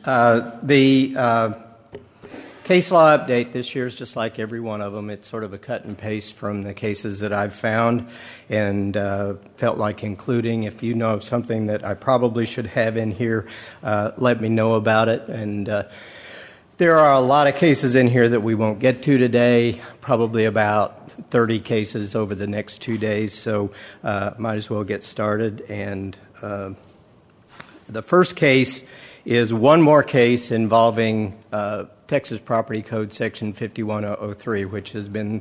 The case law update this year is just like every one of them. It's sort of a cut and paste from the cases that I've found and felt like including. If you know of something that I probably should have in here, let me know about it. And there are a lot of cases in here that we won't get to today, probably about 30 cases over the next 2 days, so might as well get started. And the first case is one more case involving Texas Property Code Section 51003, which has been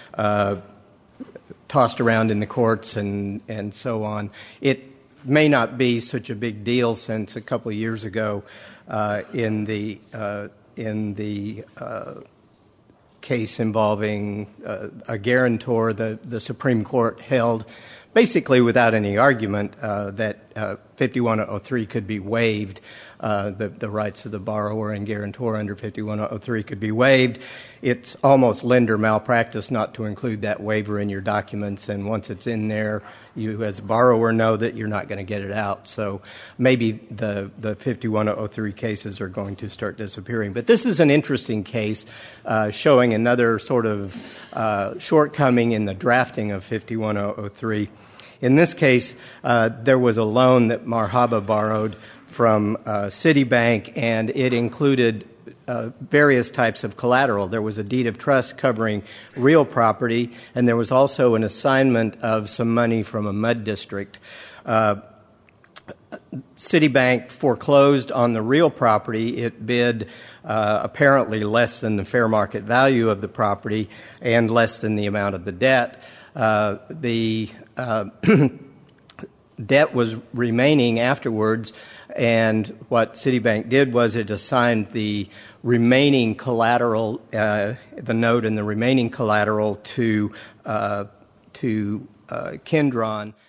tossed around in the courts and so on. It may not be such a big deal since a couple of years ago in the case involving a guarantor, the Supreme Court held basically without any argument that 51003 could be waived. The rights of the borrower and guarantor under 51003 could be waived. It's almost lender malpractice not to include that waiver in your documents, and once it's in there, you as a borrower know that you're not going to get it out. So maybe the 51003 cases are going to start disappearing. But this is an interesting case showing another sort of shortcoming in the drafting of 51003. In this case, there was a loan that Marhaba borrowed from Citibank, and it included various types of collateral. There was a deed of trust covering real property, and there was also an assignment of some money from a mud district. Citibank foreclosed on the real property. It bid apparently less than the fair market value of the property and less than the amount of the debt. The debt was remaining afterwards, and what Citibank did was it assigned the remaining collateral, the note and the remaining collateral to Kendron.